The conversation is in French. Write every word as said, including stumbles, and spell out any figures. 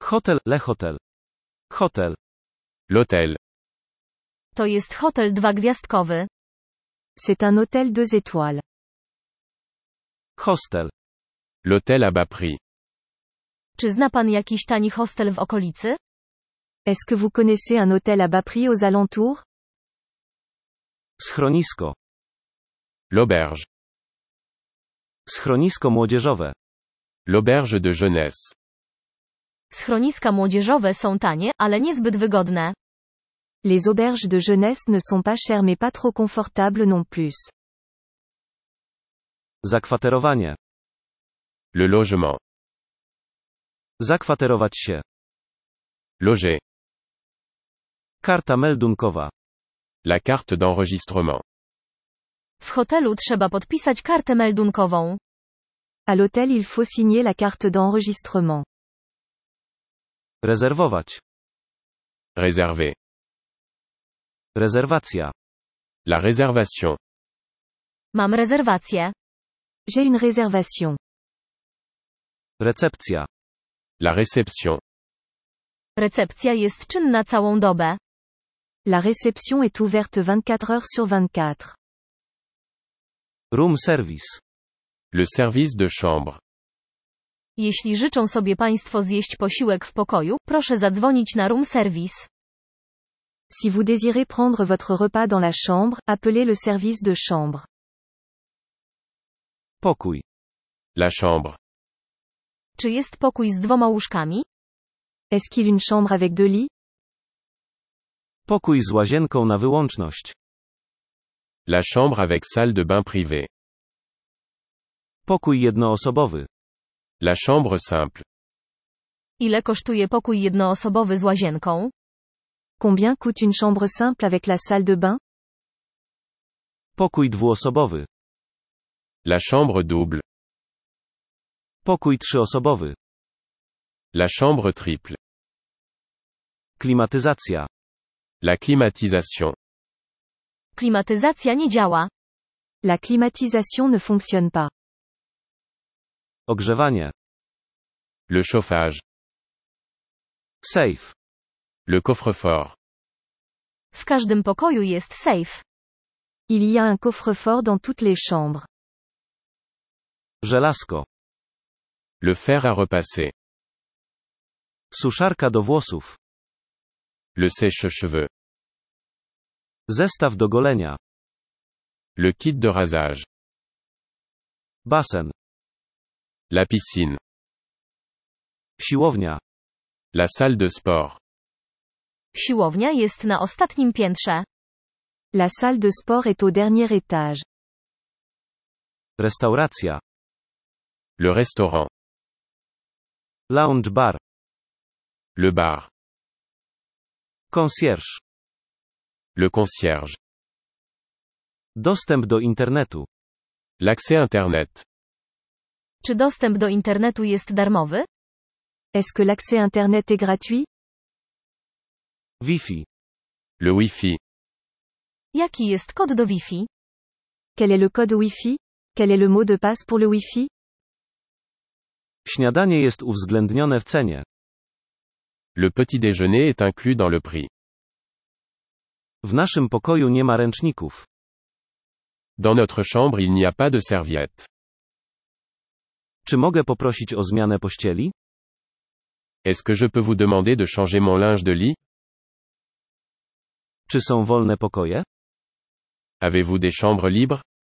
Hotel, le hotel. Hotel. L'hôtel. To jest hotel dwugwiazdkowy. C'est un hôtel deux étoiles. Hostel. L'hôtel à bas prix. Czy zna pan jakiś tani hostel w okolicy? Est-ce que vous connaissez un hôtel à bas prix aux alentours? Schronisko. L'auberge. Schronisko młodzieżowe. L'auberge de jeunesse. Schroniska młodzieżowe są tanie, ale niezbyt wygodne. Les auberges de jeunesse ne sont pas chères mais pas trop confortables non plus. Zakwaterowanie. Le logement. Zakwaterować się. Loger. Karta meldunkowa. La carte d'enregistrement. W hotelu trzeba podpisać kartę meldunkową. À l'hôtel il faut signer la carte d'enregistrement. Rezerwować. Réserver. Rezerwacja. La réservation. Mam rezerwację. J'ai une réservation. Recepcja. La réception. Recepcja jest czynna całą dobę. La réception est ouverte vingt-quatre heures sur vingt-quatre. Room service. Le service de chambre. Jeśli życzą sobie państwo zjeść posiłek w pokoju, proszę zadzwonić na room service. Si vous désirez prendre votre repas dans la chambre, appelez le service de chambre. Pokój. La chambre. Czy jest pokój z dwoma łóżkami? Est-ce qu'il une chambre avec deux lits? Pokój z łazienką na wyłączność. La chambre avec salle de bain privée. Pokój jednoosobowy. La chambre simple. Ile kosztuje pokój jednoosobowy z łazienką? Combien coûte une chambre simple avec la salle de bain? Pokój dwuosobowy. La chambre double. Pokój trzyosobowy. La chambre triple. Klimatyzacja. La climatisation. Klimatyzacja nie działa. La climatisation ne fonctionne pas. Ogrzewanie. Le chauffage. Safe. Le coffre-fort. W każdym pokoju jest safe. Il y a un coffre-fort dans toutes les chambres. Żelazko. Le fer à repasser. Suszarka do włosów. Le sèche-cheveux. Zestaw do golenia. Le kit de rasage. Basen. La piscine. Siłownia. La salle de sport. Siłownia jest na ostatnim piętrze. La salle de sport est au dernier étage. Restauracja. Le restaurant. Lounge bar. Le bar. Concierge. Le concierge. Dostęp do internetu. L'accès Internet. Czy dostęp do internetu jest darmowy? Est-ce que l'accès Internet est gratuit? Wi-Fi. Le Wi-Fi. Jaki jest kod do Wi-Fi? Quel est le code Wi-Fi? Quel est le mot de passe pour le Wi-Fi? Śniadanie jest uwzględnione w cenie. Le petit déjeuner est inclus dans le prix. W naszym pokoju nie ma ręczników. Dans notre chambre il n'y a pas de serviette. Czy mogę poprosić o zmianę pościeli? Est-ce que je peux vous demander de changer mon linge de lit? Czy są wolne pokoje? Avez-vous des chambres libres?